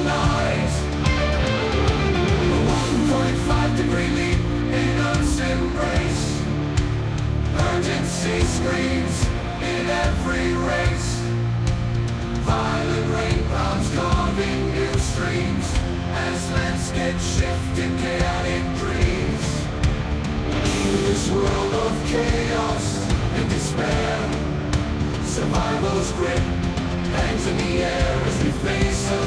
night. A 1.5-degree leap in Earth's embrace. Urgency screams in every race. Violent rain clouds carving new streams as landscapes shift in chaotic dreams. In this world of chaos and despair, survival's grip hangs in the air as we face a